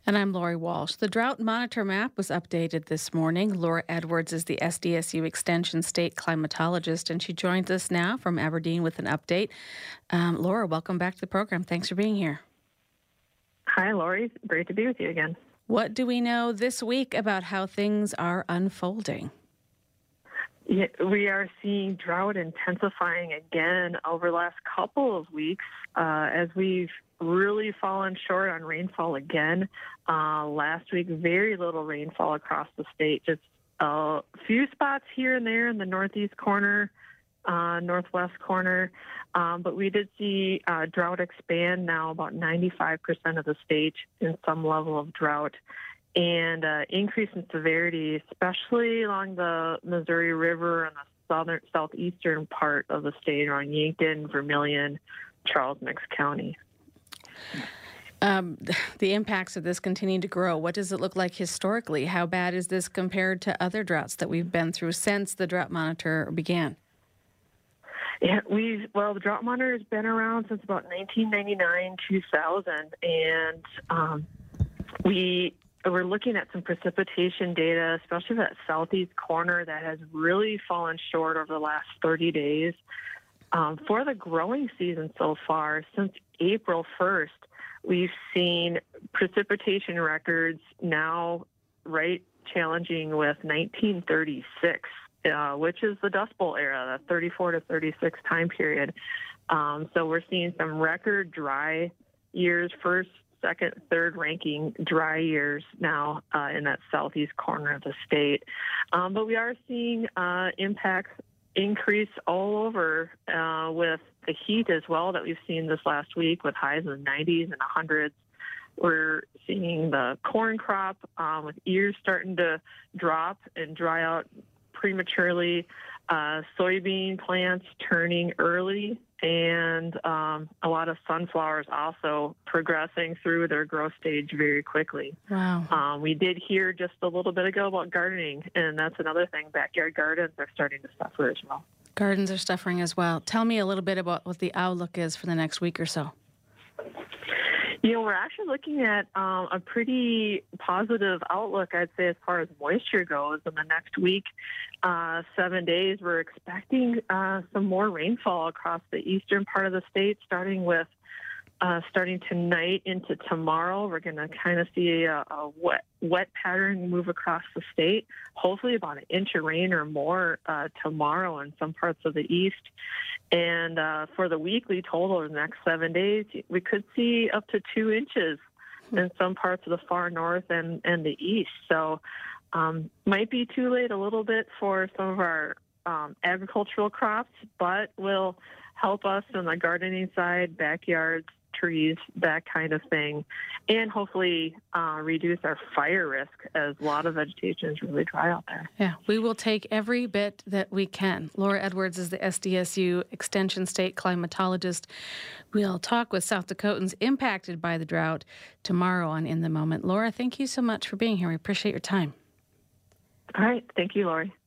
And I'm Lori Walsh. The drought monitor map was updated this morning. Laura Edwards is the SDSU Extension State climatologist, and she joins us now from Aberdeen with an update. Laura, welcome back to the program. Thanks for being here. Hi, Lori. Great to be with you again. What do we know this week about how things are unfolding? Yeah, we are seeing drought intensifying again over the last couple of weeks as we've really fallen short on rainfall again. Last week, very little rainfall across the state, just a few spots here and there in the northeast corner, northwest corner. But we did see drought expand now, about 95% of the state in some level of drought, and increase in severity, especially along the Missouri River and the southeastern part of the state around Yankton, Vermilion, Charles Mix County. The impacts of this continue to grow. What does it look like historically? How bad is this compared to other droughts that we've been through since the drought monitor began? Yeah, the drought monitor has been around since about 1999, 2000, and we're looking at some precipitation data, especially that southeast corner that has really fallen short over the last 30 days. For the growing season so far, since April 1st, we've seen precipitation records now right challenging with 1936, which is the Dust Bowl era, the 34 to 36 time period. So we're seeing some record dry years, first, second, third ranking dry years now in that southeast corner of the state. But we are seeing impacts increase all over with the heat as well that we've seen this last week with highs in the 90s and 100s. We're seeing the corn crop with ears starting to drop and dry out prematurely, soybean plants turning early, and a lot of sunflowers also progressing through their growth stage very quickly. Wow. We did hear just a little bit ago about gardening, and that's another thing. Backyard gardens are starting to suffer as well. Gardens are suffering as well. Tell me a little bit about what the outlook is for the next week or so. You know, we're actually looking at a pretty positive outlook, I'd say, as far as moisture goes. In the next week, 7 days, we're expecting some more rainfall across the eastern part of the state, starting tonight into tomorrow. We're going to kind of see a wet pattern move across the state, hopefully about an inch of rain or more tomorrow in some parts of the east. And for the weekly total in the next 7 days, we could see up to 2 inches in some parts of the far north and the east. So might be too late a little bit for some of our agricultural crops, but will help us on the gardening side, backyards, trees, that kind of thing, and hopefully reduce our fire risk as a lot of vegetation is really dry out there. Yeah, we will take every bit that we can. Laura Edwards is the SDSU Extension State climatologist. We'll talk with South Dakotans impacted by the drought tomorrow on In the Moment. Laura, thank you so much for being here. We appreciate your time. All right. Thank you, Lori.